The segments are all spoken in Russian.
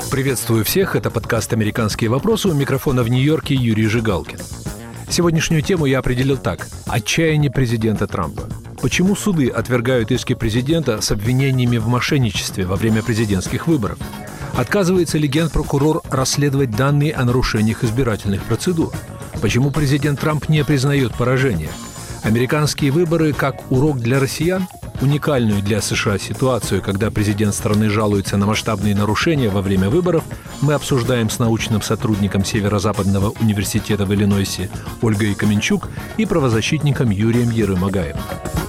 Приветствую всех, это подкаст «Американские вопросы», у микрофона в Нью-Йорке Юрий Жигалкин. Сегодняшнюю тему я определил так: отчаяние президента Трампа. Почему суды отвергают иски президента с обвинениями в мошенничестве во время президентских выборов? Отказывается ли генпрокурор расследовать данные о нарушениях избирательных процедур? Почему президент Трамп не признает поражение? Американские выборы как урок для россиян? Уникальную для США ситуацию, когда президент страны жалуется на масштабные нарушения во время выборов, мы обсуждаем с научным сотрудником Северо-Западного университета в Иллинойсе Ольгой Каменчук и правозащитником Юрием Ерымагаевым.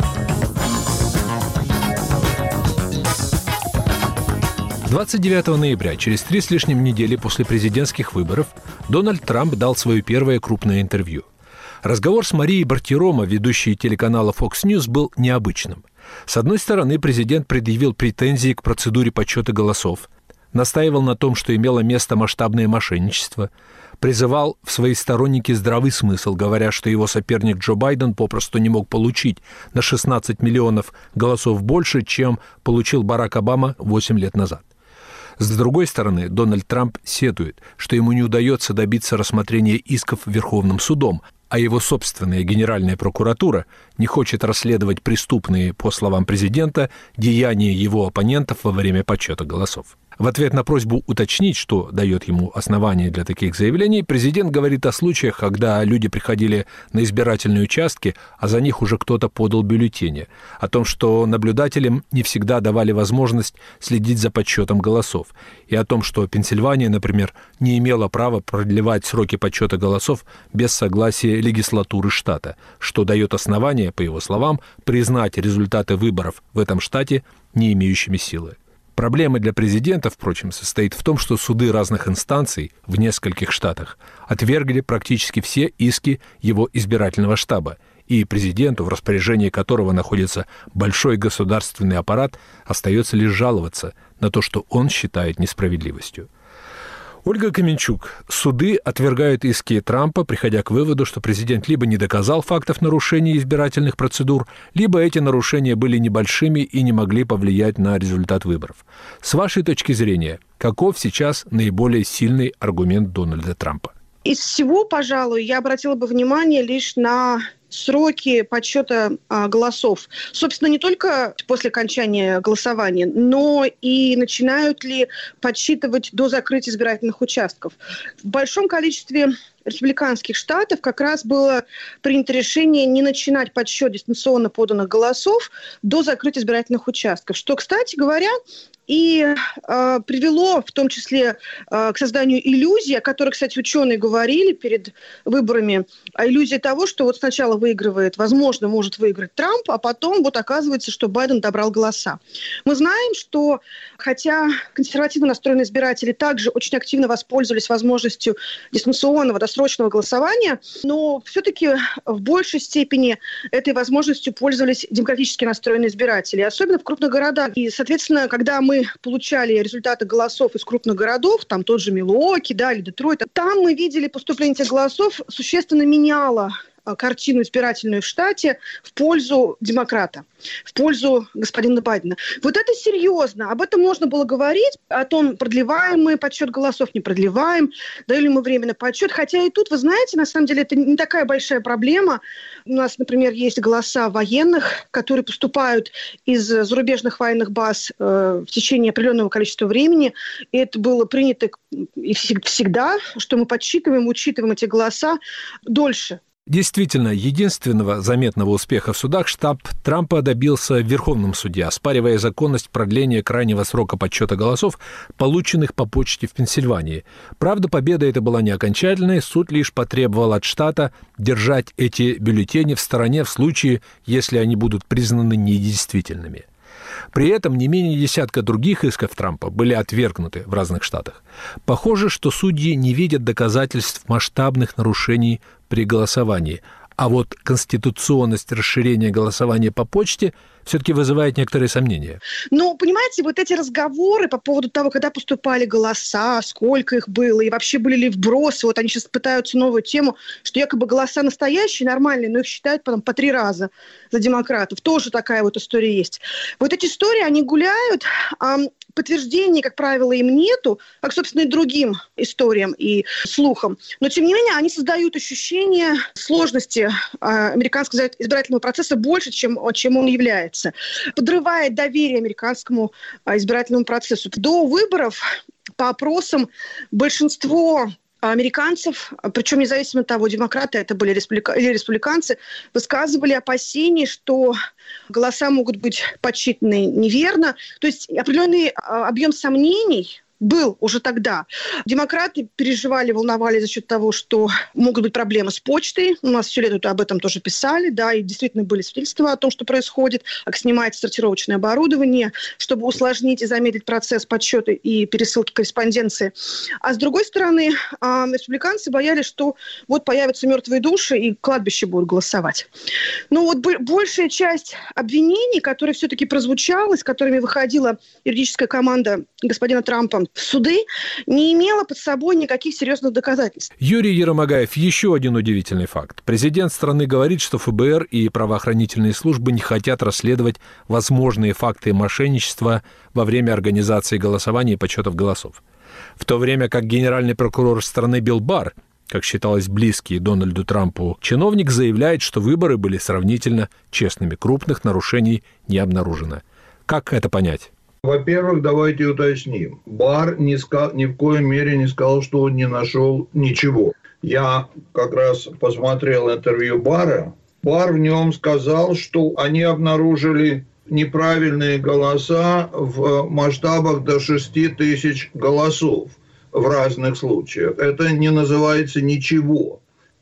– 29 ноября, через 3 с лишним недели после президентских выборов, Дональд Трамп дал свое первое крупное интервью. Разговор с Марией Бартиромо, ведущей телеканала Fox News, был необычным. С одной стороны, президент предъявил претензии к процедуре подсчета голосов, настаивал на том, что имело место масштабное мошенничество, призывал в свои сторонники здравый смысл, говоря, что его соперник Джо Байден попросту не мог получить на 16 миллионов голосов больше, чем получил Барак Обама 8 лет назад. С другой стороны, Дональд Трамп сетует, что ему не удается добиться рассмотрения исков Верховным судом, а его собственная Генеральная прокуратура не хочет расследовать преступные, по словам президента, деяния его оппонентов во время подсчета голосов. В ответ на просьбу уточнить, что дает ему основания для таких заявлений, президент говорит о случаях, когда люди приходили на избирательные участки, а за них уже кто-то подал бюллетени, о том, что наблюдателям не всегда давали возможность следить за подсчетом голосов, и о том, что Пенсильвания, например, не имела права продлевать сроки подсчета голосов без согласия легислатуры штата, что дает основание, по его словам, признать результаты выборов в этом штате не имеющими силы. Проблема для президента, впрочем, состоит в том, что суды разных инстанций в нескольких штатах отвергли практически все иски его избирательного штаба, и президенту, в распоряжении которого находится большой государственный аппарат, остается лишь жаловаться на то, что он считает несправедливостью. Ольга Каменчук. Суды отвергают иски Трампа, приходя к выводу, что президент либо не доказал фактов нарушения избирательных процедур, либо эти нарушения были небольшими и не могли повлиять на результат выборов. С вашей точки зрения, каков сейчас наиболее сильный аргумент Дональда Трампа? Из всего, пожалуй, я обратила бы внимание лишь на сроки подсчета голосов. Собственно, не только после окончания голосования, но и начинают ли подсчитывать до закрытия избирательных участков. В большом количестве республиканских штатов как раз было принято решение не начинать подсчет дистанционно поданных голосов до закрытия избирательных участков, что, кстати говоря, и привело в том числе к созданию иллюзии, о которой, кстати, ученые говорили перед выборами, иллюзия того, что вот сначала выигрывает, возможно, может выиграть Трамп, а потом вот оказывается, что Байден добрал голоса. Мы знаем, что хотя консервативно настроенные избиратели также очень активно воспользовались возможностью дистанционного досрочного голосования, но все-таки в большей степени этой возможностью пользовались демократически настроенные избиратели, особенно в крупных городах. И, соответственно, когда мы получали результаты голосов из крупных городов, там тот же Милуоки, да, или Детройт, там мы видели поступление этих голосов существенно меняло картину избирательную в штате в пользу демократа, в пользу господина Байдена. Вот это серьезно. Об этом можно было говорить, о том, продлеваем мы подсчет голосов, не продлеваем, даем ли мы время на подсчет. Хотя и тут, вы знаете, на самом деле это не такая большая проблема. У нас, например, есть голоса военных, которые поступают из зарубежных военных баз в течение определенного количества времени. И это было принято и всегда, что мы подсчитываем, учитываем эти голоса дольше. Действительно, единственного заметного успеха в судах штаб Трампа добился в Верховном суде, оспаривая законность продления крайнего срока подсчета голосов, полученных по почте в Пенсильвании. Правда, победа эта была не окончательной, суд лишь потребовал от штата держать эти бюллетени в стороне в случае, если они будут признаны недействительными. При этом не менее десятка других исков Трампа были отвергнуты в разных штатах. Похоже, что судьи не видят доказательств масштабных нарушений при голосовании, а вот конституционность расширения голосования по почте все-таки вызывает некоторые сомнения. Ну, понимаете, вот эти разговоры по поводу того, когда поступали голоса, сколько их было, и вообще были ли вбросы, вот они сейчас пытаются новую тему, что якобы голоса настоящие, нормальные, но их считают потом по 3 раза за демократов. Тоже такая вот история есть. Вот эти истории, они гуляют. подтверждений, как правило, им нету, как, собственно, и другим историям и слухам. Но, тем не менее, они создают ощущение сложности американского избирательного процесса больше, чем он является. Подрывает доверие американскому избирательному процессу. До выборов по опросам большинство американцев, причем независимо от того, демократы это были или республиканцы, высказывали опасения, что голоса могут быть подсчитаны неверно. То есть определенный объем сомнений был уже тогда. Демократы переживали, волновались за счет того, что могут быть проблемы с почтой. У нас все лето об этом тоже писали, да, и действительно были свидетельства о том, что происходит, как снимается сортировочное оборудование, чтобы усложнить и замедлить процесс подсчета и пересылки корреспонденции. А с другой стороны, республиканцы боялись, что вот появятся мертвые души и кладбище будут голосовать. Но вот большая часть обвинений, которые все-таки прозвучала, с которыми выходила юридическая команда господина Трампа в суды, не имела под собой никаких серьезных доказательств. Юрий Еромагаев, еще один удивительный факт. Президент страны говорит, что ФБР и правоохранительные службы не хотят расследовать возможные факты мошенничества во время организации голосования и подсчетов голосов. В то время как генеральный прокурор страны Билл Барр, как считалось близкий Дональду Трампу чиновник, заявляет, что выборы были сравнительно честными, крупных нарушений не обнаружено. Как это понять? Во-первых, давайте уточним. Барр ни в коей мере не сказал, что он не нашел ничего. Я как раз посмотрел интервью Барра. Барр в нем сказал, что они обнаружили неправильные голоса в масштабах до 6 тысяч голосов в разных случаях. Это не называется ничего.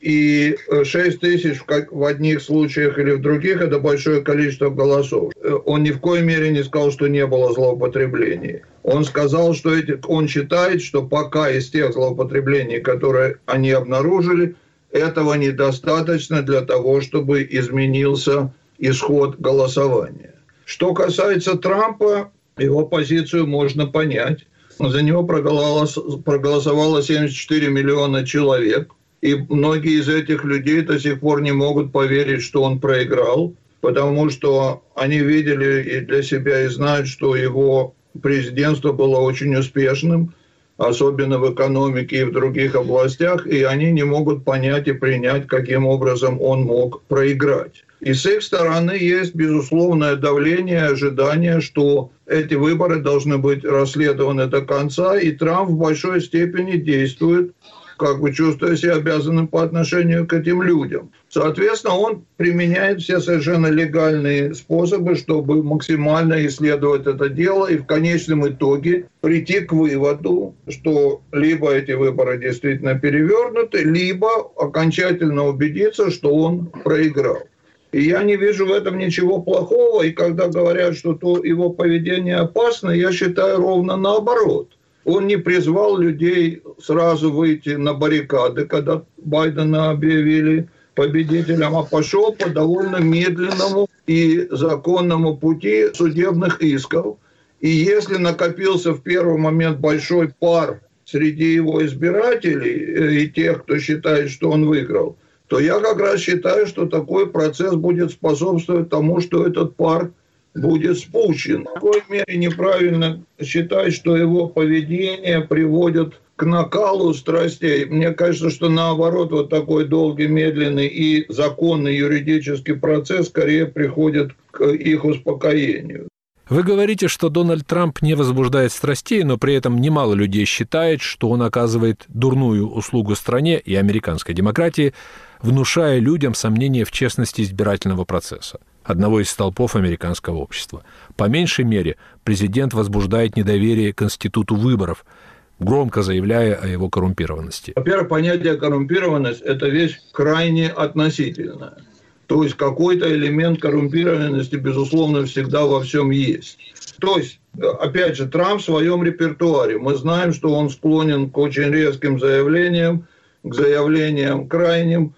И 6 тысяч в одних случаях или в других – это большое количество голосов. Он ни в коей мере не сказал, что не было злоупотреблений. Он сказал, что он считает, что пока из тех злоупотреблений, которые они обнаружили, этого недостаточно для того, чтобы изменился исход голосования. Что касается Трампа, его позицию можно понять. За него проголосовало 74 миллиона человек. И многие из этих людей до сих пор не могут поверить, что он проиграл, потому что они видели и для себя и знают, что его президентство было очень успешным, особенно в экономике и в других областях, и они не могут понять и принять, каким образом он мог проиграть. И с их стороны есть безусловное давление, ожидание, что эти выборы должны быть расследованы до конца, и Трамп в большой степени действует, как бы чувствуя себя обязанным по отношению к этим людям. Соответственно, он применяет все совершенно легальные способы, чтобы максимально исследовать это дело и в конечном итоге прийти к выводу, что либо эти выборы действительно перевернуты, либо окончательно убедиться, что он проиграл. И я не вижу в этом ничего плохого, и когда говорят, что его поведение опасно, я считаю ровно наоборот. Он не призвал людей сразу выйти на баррикады, когда Байдена объявили победителем, а пошел по довольно медленному и законному пути судебных исков. И если накопился в первый момент большой пар среди его избирателей и тех, кто считает, что он выиграл, то я как раз считаю, что такой процесс будет способствовать тому, что этот пар будет спущен. В какой мере неправильно считать, что его поведение приводит к накалу страстей. Мне кажется, что наоборот, вот такой долгий, медленный и законный юридический процесс скорее приходит к их успокоению. Вы говорите, что Дональд Трамп не возбуждает страстей, но при этом немало людей считает, что он оказывает дурную услугу стране и американской демократии, внушая людям сомнения в честности избирательного процесса, одного из столпов американского общества. По меньшей мере, президент возбуждает недоверие к институту выборов, громко заявляя о его коррумпированности. Во-первых, понятие коррумпированность – это вещь крайне относительная. То есть какой-то элемент коррумпированности, безусловно, всегда во всем есть. То есть, опять же, Трамп в своем репертуаре. Мы знаем, что он склонен к очень резким заявлениям, к заявлениям крайним,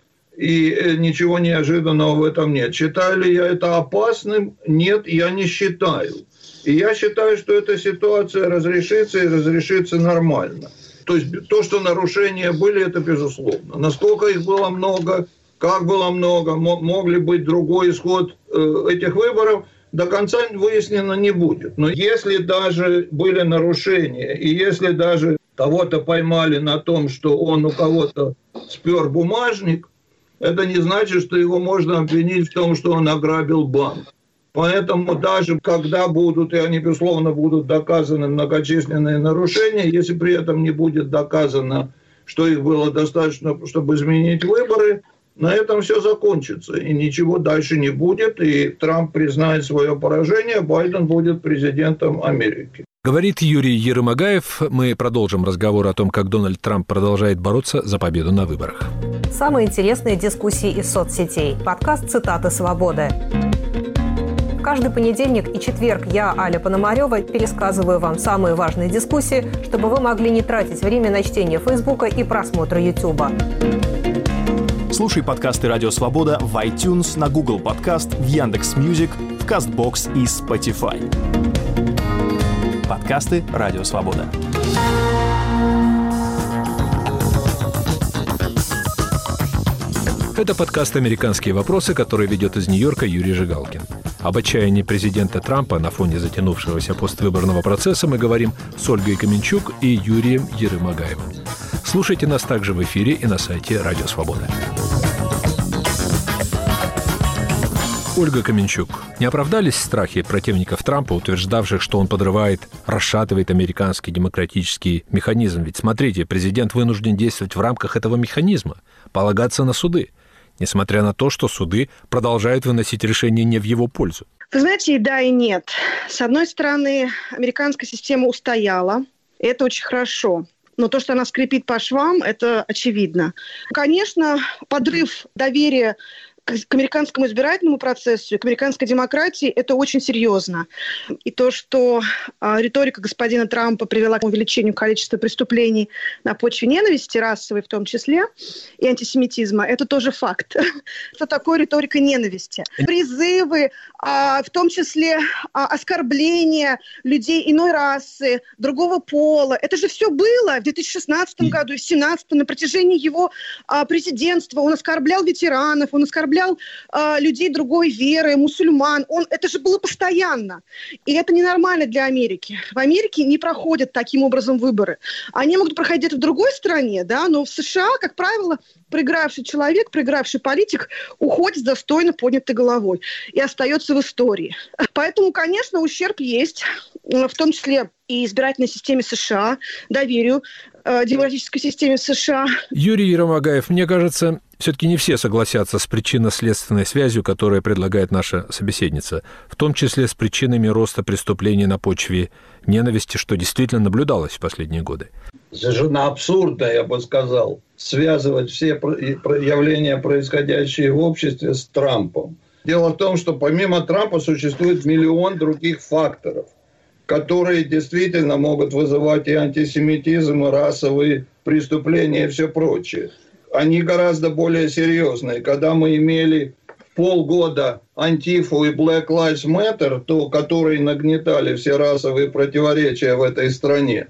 и ничего неожиданного в этом нет. Считаю ли я это опасным? Нет, я не считаю. И я считаю, что эта ситуация разрешится и разрешится нормально. То есть то, что нарушения были, это безусловно. Насколько их было много, как было много, мог ли быть другой исход этих выборов, до конца выяснено не будет. Но если даже были нарушения, и если даже кого-то поймали на том, что он у кого-то спер бумажник, это не значит, что его можно обвинить в том, что он ограбил банк. Поэтому даже когда будут, и они, безусловно, будут доказаны многочисленные нарушения, если при этом не будет доказано, что их было достаточно, чтобы изменить выборы, на этом все закончится. И ничего дальше не будет. И Трамп признает свое поражение, Байден будет президентом Америки. Говорит Юрий Ерымагаев. Мы продолжим разговор о том, как Дональд Трамп продолжает бороться за победу на выборах. Самые интересные дискуссии из соцсетей. Подкаст «Цитаты свободы». Каждый понедельник и четверг я, Аля Пономарёва, пересказываю вам самые важные дискуссии, чтобы вы могли не тратить время на чтение Фейсбука и просмотр Ютуба. Слушай подкасты «Радио Свобода» в iTunes, на Google Подкаст, в Яндекс.Мьюзик, в Castbox и Spotify. Подкасты «Радио Свобода». Это подкаст «Американские вопросы», который ведет из Нью-Йорка Юрий Жигалкин. Об отчаянии президента Трампа на фоне затянувшегося поствыборного процесса мы говорим с Ольгой Каменчук и Юрием Ерымагаевым. Слушайте нас также в эфире и на сайте «Радио Свобода». Ольга Каменчук, не оправдались страхи противников Трампа, утверждавших, что он подрывает, расшатывает американский демократический механизм? Ведь, смотрите, президент вынужден действовать в рамках этого механизма, полагаться на суды, несмотря на то, что суды продолжают выносить решения не в его пользу. Вы знаете, и да, и нет. С одной стороны, американская система устояла, и это очень хорошо. Но то, что она скрипит по швам, это очевидно. Конечно, подрыв доверия к американскому избирательному процессу, к американской демократии, это очень серьезно. И то, что риторика господина Трампа привела к увеличению количества преступлений на почве ненависти, расовой в том числе, и антисемитизма, это тоже факт. Что такое риторика ненависти? Призывы, в том числе оскорбления людей иной расы, другого пола. Это же все было в 2016 году и в 2017 на протяжении его президентства. Он оскорблял ветеранов, он оскорблял людей другой веры, мусульман. Это же было постоянно. И это ненормально для Америки. В Америке не проходят таким образом выборы. Они могут проходить в другой стране, да, но в США, как правило, проигравший человек, проигравший политик уходит с достойно поднятой головой и остается в истории. Поэтому, конечно, ущерб есть, в том числе и избирательной системе США, доверию демократической системе США. Юрий Ерымагаев, мне кажется, все-таки не все согласятся с причинно-следственной связью, которую предлагает наша собеседница, в том числе с причинами роста преступлений на почве ненависти, что действительно наблюдалось в последние годы. Совершенно абсурдно, я бы сказал, связывать все явления, происходящие в обществе, с Трампом. Дело в том, что помимо Трампа существует миллион других факторов, которые действительно могут вызывать и антисемитизм, и расовые преступления, и все прочее. Они гораздо более серьезные. Когда мы имели полгода Антифу и Black Lives Matter, которые нагнетали все расовые противоречия в этой стране,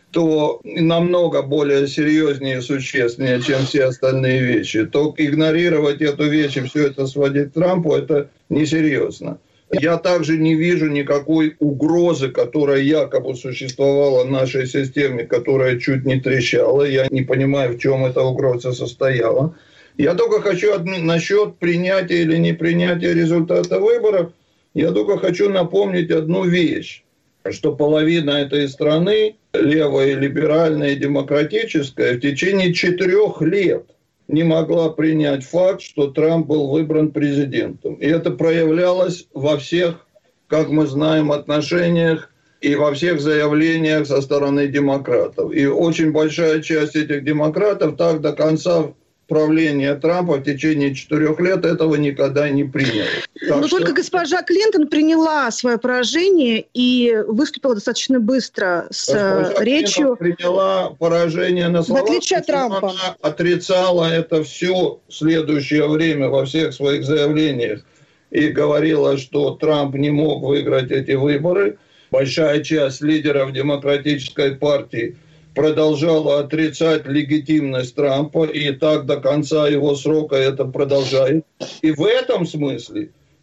то намного более серьезнее и существеннее, чем все остальные вещи. То игнорировать эту вещь и все это сводить к Трампу, это несерьезно. Я также не вижу никакой угрозы, которая якобы существовала в нашей системе, которая чуть не трещала. Я не понимаю, в чем эта угроза состояла. Я только хочу насчет принятия или непринятия результата выборов, я только хочу напомнить одну вещь, что половина этой страны, левая, либеральная и демократическая, в течение 4 лет не могла принять факт, что Трамп был выбран президентом. И это проявлялось во всех, как мы знаем, отношениях и во всех заявлениях со стороны демократов. И очень большая часть этих демократов так до конца правления Трампа в течение 4 лет этого никогда не приняли. Но только госпожа Клинтон приняла свое поражение и выступила достаточно быстро с речью. Клинтон приняла поражение на словах, в отличие от Трампа. Она отрицала это все следующее время во всех своих заявлениях и говорила, что Трамп не мог выиграть эти выборы. Большая часть лидеров демократической партии продолжала отрицать легитимность Трампа, и так до конца его срока это продолжает. И в этом смысле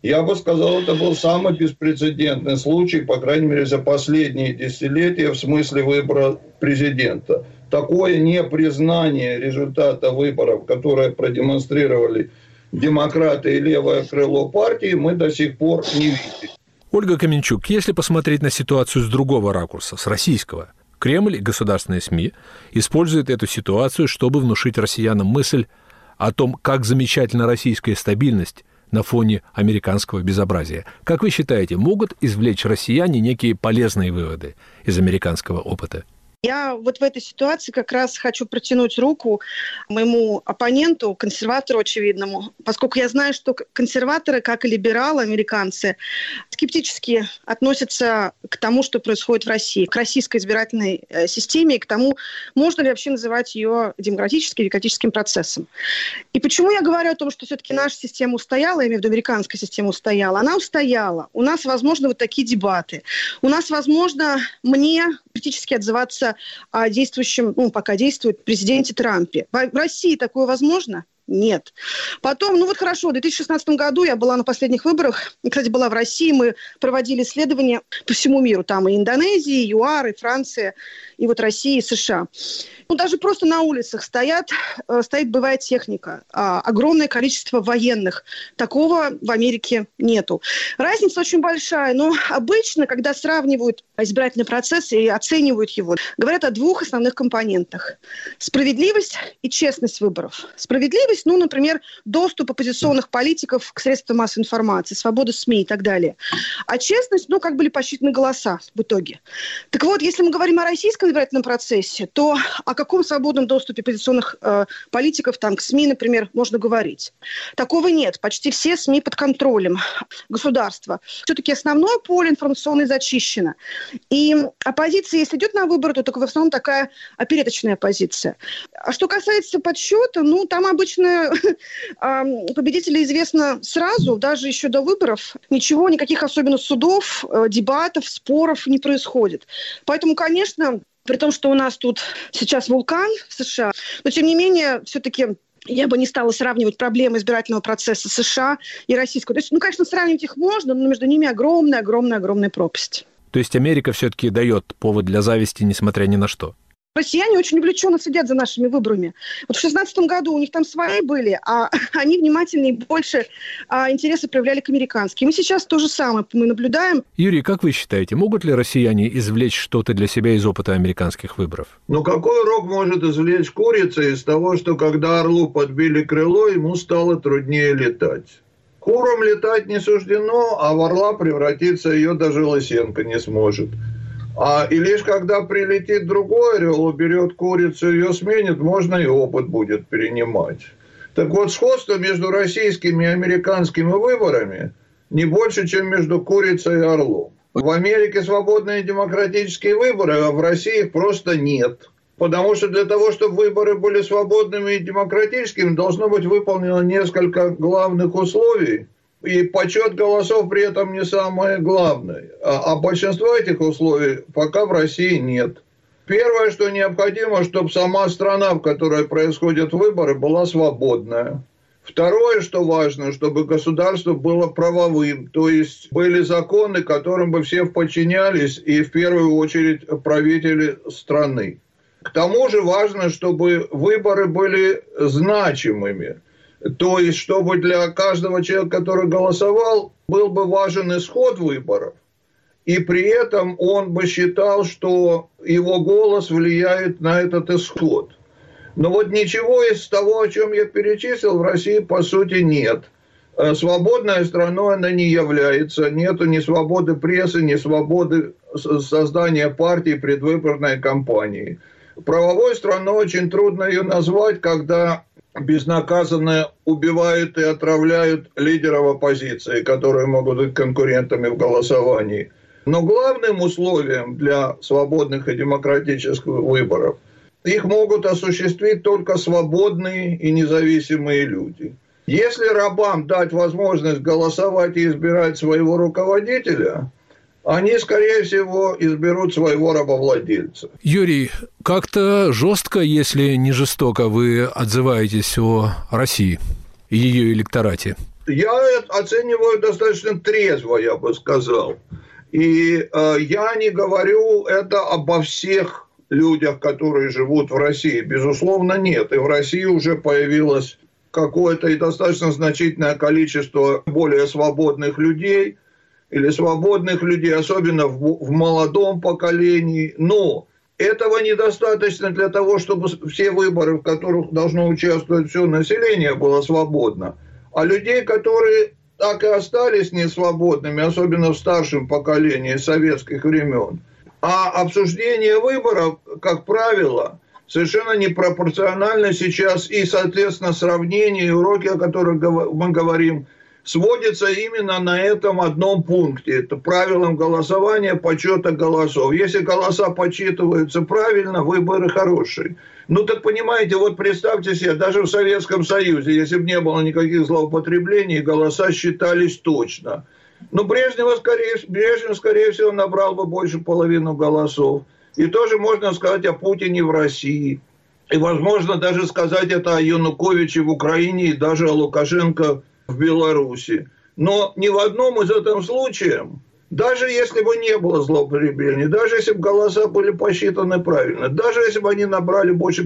Я бы сказал, это был самый беспрецедентный случай, по крайней мере, за последние десятилетия в смысле выбора президента. Такое непризнание результата выборов, которое продемонстрировали демократы и левое крыло партии, мы до сих пор не видели. Ольга Каменчук, если посмотреть на ситуацию с другого ракурса, с российского, Кремль и государственные СМИ используют эту ситуацию, чтобы внушить россиянам мысль о том, как замечательна российская стабильность на фоне американского безобразия. Как вы считаете, могут извлечь россияне некие полезные выводы из американского опыта? Я вот в этой ситуации как раз хочу протянуть руку моему оппоненту, консерватору очевидному, поскольку я знаю, что консерваторы, как и либералы, американцы, скептически относятся к тому, что происходит в России, к российской избирательной системе и к тому, можно ли вообще называть ее демократическим процессом. И почему я говорю о том, что все-таки наша система устояла, я имею в виду американская система устояла, она устояла. У нас возможны вот такие дебаты. У нас возможно мне критически отзываться о действующем, пока действует президенте Трампе. В России такое возможно? Нет. Потом, хорошо, в 2016 году я была на последних выборах, кстати, была в России, мы проводили исследования по всему миру, там и Индонезия, и ЮАР, и Франция, и вот Россия, и США. Даже просто на улицах стоит боевая техника, огромное количество военных. Такого в Америке нету. Разница очень большая, но обычно, когда сравнивают избирательный процесс и оценивают его, говорят о двух основных компонентах. Справедливость и честность выборов. Справедливость, например, доступ оппозиционных политиков к средствам массовой информации, свобода СМИ и так далее. А честность, как были посчитаны голоса в итоге. Так вот, если мы говорим о российском избирательном процессе, то о каком свободном доступе оппозиционных политиков к СМИ, например, можно говорить? Такого нет. Почти все СМИ под контролем государства. Все-таки основное поле информационное зачищено. И оппозиция, если идет на выборы, то только в основном такая опереточная оппозиция. А что касается подсчета, там обычно победители известно сразу, даже еще до выборов. Ничего, никаких особенно судов, дебатов, споров не происходит. Поэтому, конечно, при том, что у нас тут сейчас вулкан в США, но тем не менее, все-таки я бы не стала сравнивать проблемы избирательного процесса США и российского. То есть, конечно, сравнивать их можно, но между ними огромная пропасть. То есть Америка все-таки дает повод для зависти, несмотря ни на что? Россияне очень увлеченно следят за нашими выборами. Вот в 2016 году у них там свои были, а они внимательнее, больше интереса проявляли к американским. И сейчас то же самое мы наблюдаем. Юрий, как вы считаете, могут ли россияне извлечь что-то для себя из опыта американских выборов? Какой урок может извлечь курица из того, что когда орлу подбили крыло, ему стало труднее летать? Курам летать не суждено, а в орла превратиться ее даже Лысенко не сможет. И лишь когда прилетит другой орел, уберет курицу, ее сменит, можно и опыт будет перенимать. Так вот, сходство между российскими и американскими выборами не больше, чем между курицей и орлом. В Америке свободные демократические выборы, а в России их просто нет. Потому что для того, чтобы выборы были свободными и демократическими, должно быть выполнено несколько главных условий. И подсчет голосов при этом не самое главное. А большинства этих условий пока в России нет. Первое, что необходимо, чтобы сама страна, в которой происходят выборы, была свободная. Второе, что важно, чтобы государство было правовым, то есть были законы, которым бы все подчинялись, и в первую очередь правители страны. К тому же важно, чтобы выборы были значимыми. То есть, чтобы для каждого человека, который голосовал, был бы важен исход выборов. И при этом он бы считал, что его голос влияет на этот исход. Но вот ничего из того, о чем я перечислил, в России по сути нет. Свободной страной она не является. Нету ни свободы прессы, ни свободы создания партии, предвыборной кампании. Правовой страной очень трудно ее назвать, когда безнаказанно убивают и отравляют лидеров оппозиции, которые могут быть конкурентами в голосовании. Но главным условием для свободных и демократических выборов их могут осуществить только свободные и независимые люди. Если рабам дать возможность голосовать и избирать своего руководителя, они, скорее всего, изберут своего рабовладельца. Юрий, как-то жестко, если не жестоко, вы отзываетесь о России и ее электорате. Я оцениваю достаточно трезво, я бы сказал. И я не говорю это обо всех людях, которые живут в России. Безусловно, нет. И в России уже появилось какое-то и достаточно значительное количество более свободных людей, или свободных людей, особенно в молодом поколении. Но этого недостаточно для того, чтобы все выборы, в которых должно участвовать все население, было свободно. А людей, которые так и остались несвободными, особенно в старшем поколении советских времен. А обсуждение выборов, как правило, совершенно непропорционально сейчас и, соответственно, сравнение и уроки, о которых мы говорим, сводится именно на этом одном пункте. Это правилам голосования, подсчета голосов. Если голоса подсчитываются правильно, выборы хорошие. Ну, так понимаете, вот представьте себе, даже в Советском Союзе, если бы не было никаких злоупотреблений, голоса считались точно. Ну, Брежнев, скорее всего, набрал бы больше половины голосов. И тоже можно сказать о Путине в России. И, возможно, даже сказать это о Януковиче в Украине и даже о Лукашенко в Беларуси. Но ни в одном из этих случаев, даже если бы не было злоупотреблений, даже если бы голоса были посчитаны правильно, даже если бы они набрали больше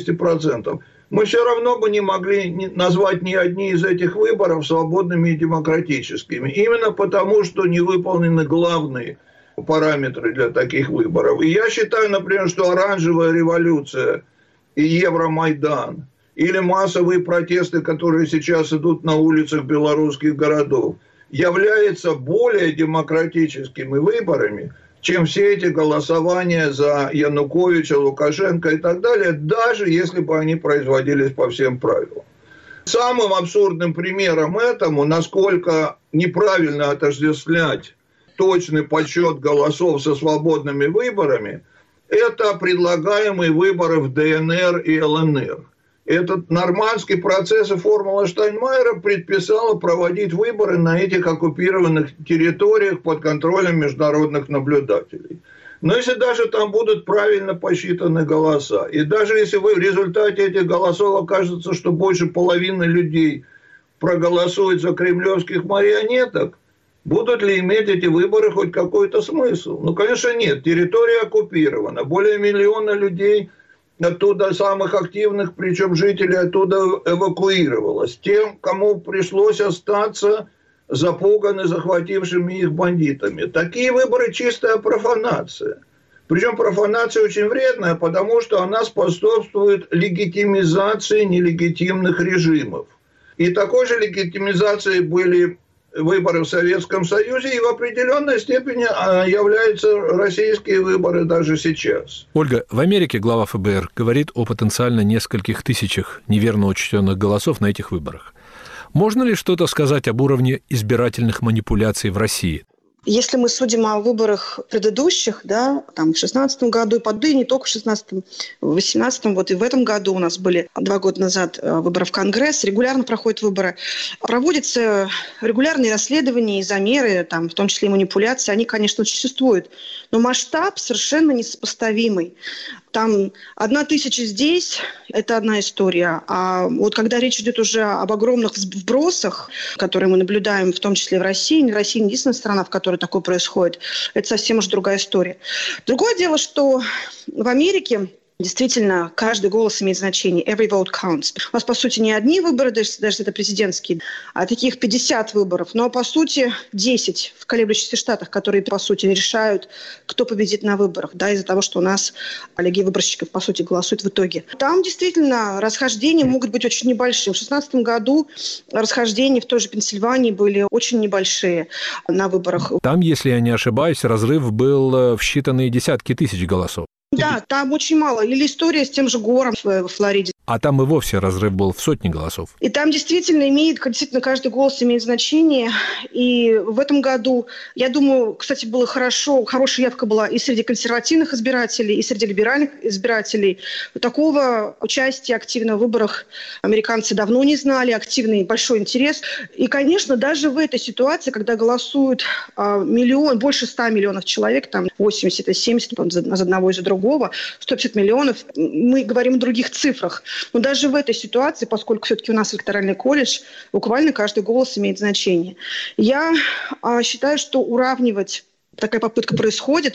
50%, мы все равно бы не могли назвать ни одни из этих выборов свободными и демократическими. Именно потому, что не выполнены главные параметры для таких выборов. И я считаю, например, что оранжевая революция и Евромайдан или массовые протесты, которые сейчас идут на улицах белорусских городов, являются более демократическими выборами, чем все эти голосования за Януковича, Лукашенко и так далее, даже если бы они производились по всем правилам. Самым абсурдным примером этому, насколько неправильно отождествлять точный подсчет голосов со свободными выборами, это предлагаемые выборы в ДНР и ЛНР. Этот нормандский процесс и формула Штайнмайера предписала проводить выборы на этих оккупированных территориях под контролем международных наблюдателей. Но если даже там будут правильно посчитаны голоса, и даже если в результате этих голосов окажется, что больше половины людей проголосуют за кремлевских марионеток, будут ли иметь эти выборы хоть какой-то смысл? Ну, конечно, нет. Территория оккупирована. Более миллиона людей оттуда, самых активных, причем жителей оттуда, эвакуировалось. Тем, кому пришлось остаться, запуганы захватившими их бандитами. Такие выборы чистая профанация. Причем профанация очень вредная, потому что она способствует легитимизации нелегитимных режимов. И такой же легитимизацией были выборы в Советском Союзе, и в определенной степени являются российские выборы даже сейчас. Ольга, в Америке глава ФБР говорит о потенциально нескольких тысячах неверно учтенных голосов на этих выборах. Можно ли что-то сказать об уровне избирательных манипуляций в России? Если мы судим о выборах предыдущих, да, там в 2016 году, и не только в 2016, в 2018, вот и в этом году у нас были 2 года назад выборы в Конгресс, регулярно проходят выборы, проводятся регулярные расследования и замеры, там, в том числе и манипуляции, они, конечно, существуют, но масштаб совершенно несопоставимый. Там 1000 здесь – это одна история. А вот когда речь идет уже об огромных вбросах, которые мы наблюдаем, в том числе в России, Россия не единственная страна, в которой такое происходит, это совсем уже другая история. Другое дело, что в Америке действительно, каждый голос имеет значение. Every vote counts. У нас, по сути, не одни выборы, даже это президентские, а таких 50 выборов. Но, по сути, 10 в колеблющихся штатах, которые, по сути, решают, кто победит на выборах. Да, из-за того, что у нас коллеги выборщиков, по сути, голосуют в итоге. Там, действительно, расхождения могут быть очень небольшие. В 2016 году расхождения в той же Пенсильвании были очень небольшие на выборах. Там, если я не ошибаюсь, разрыв был в считанные десятки тысяч голосов. Да, там очень мало. Или история с тем же Гором в Флориде. А там и вовсе разрыв был в сотни голосов. И там действительно каждый голос имеет значение. И в этом году, я думаю, кстати, было хорошая явка была и среди консервативных избирателей, и среди либеральных избирателей. Такого участия активно в выборах американцы давно не знали, активный большой интерес. И, конечно, даже в этой ситуации, когда голосуют больше 100 миллионов человек, там 80 и 70 за одного и за другого, другого, 150 миллионов. Мы говорим о других цифрах. Но даже в этой ситуации, поскольку все-таки у нас электоральный колледж, буквально каждый голос имеет значение. Я считаю, что уравнивать такая попытка происходит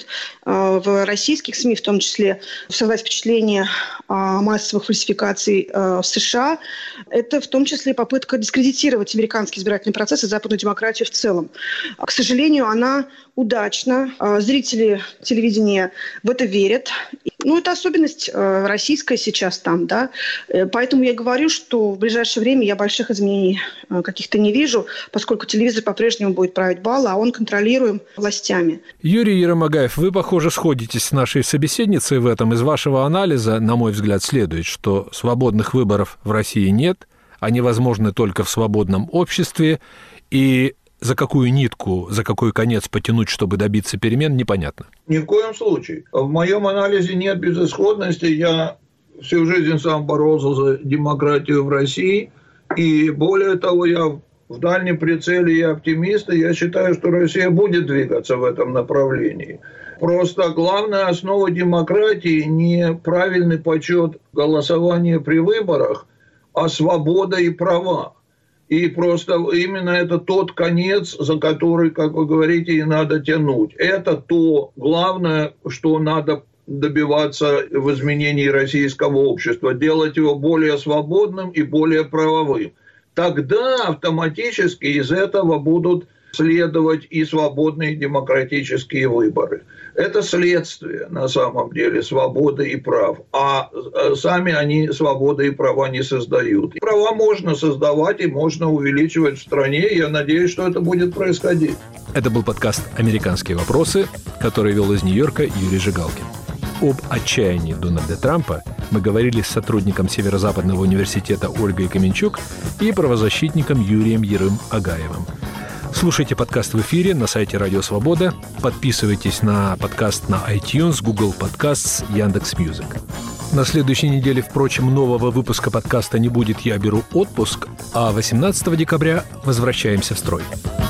в российских СМИ, в том числе создать впечатление массовых фальсификаций в США. Это в том числе попытка дискредитировать американский избирательный процесс и западную демократию в целом. К сожалению, она удачна. Зрители телевидения в это верят. Это особенность российская сейчас там, да. Поэтому я говорю, что в ближайшее время я больших изменений каких-то не вижу, поскольку телевизор по-прежнему будет править бал, а он контролируем властями. Юрий Еромагаев, вы, похоже, сходитесь с нашей собеседницей в этом. Из вашего анализа, на мой взгляд, следует, что свободных выборов в России нет, они возможны только в свободном обществе, и за какую нитку, за какой конец потянуть, чтобы добиться перемен, непонятно. Ни в коем случае. В моем анализе нет безысходности. Я всю жизнь сам боролся за демократию в России. И более того, я в дальнем прицеле и оптимист. И я считаю, что Россия будет двигаться в этом направлении. Просто главная основа демократии не правильный подсчет голосования при выборах, а свобода и права. И просто именно это тот конец, за который, как вы говорите, и надо тянуть. Это то главное, что надо добиваться в изменении российского общества. Делать его более свободным и более правовым. Тогда автоматически из этого будут следовать и свободные демократические выборы. Это следствие, на самом деле, свободы и прав. А сами они свободы и права не создают. И права можно создавать и можно увеличивать в стране. Я надеюсь, что это будет происходить. Это был подкаст «Американские вопросы», который вел из Нью-Йорка Юрий Жигалкин. Об отчаянии Дональда Трампа мы говорили с сотрудником Северо-Западного университета Ольгой Каменчук и правозащитником Юрием Еромагаевым. Слушайте подкаст в эфире на сайте Радио Свобода. Подписывайтесь на подкаст на iTunes, Google Podcasts, Яндекс.Мьюзик. На следующей неделе, впрочем, нового выпуска подкаста не будет «Я беру отпуск», а 18 декабря возвращаемся в строй.